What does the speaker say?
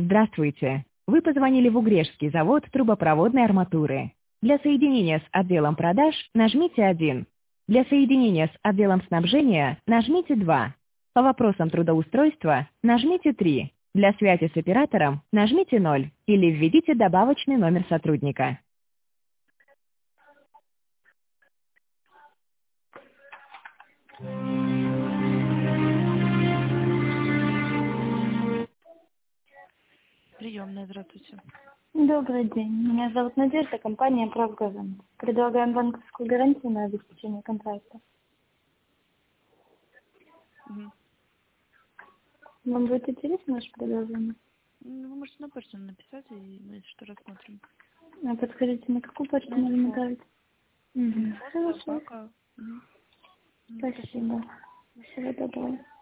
Здравствуйте. Вы позвонили в Угрешский завод трубопроводной арматуры. Для соединения с отделом продаж нажмите 1. Для соединения с отделом снабжения нажмите 2. По вопросам трудоустройства нажмите 3. Для связи с оператором нажмите 0 или введите добавочный номер сотрудника. Приемная, здравствуйте. Добрый день. Меня зовут Надежда, компания «Правгазант». Предлагаем банковскую гарантию на обеспечение контракта. Мгм. Вам будет интересно наше предложение? Ну, вы можете на почту написать, и мы что рассмотрим. А подскажите, на какую почту Да, можно да. направить? Угу. Хорошо. Собака. Мгм. Спасибо. Всего доброго.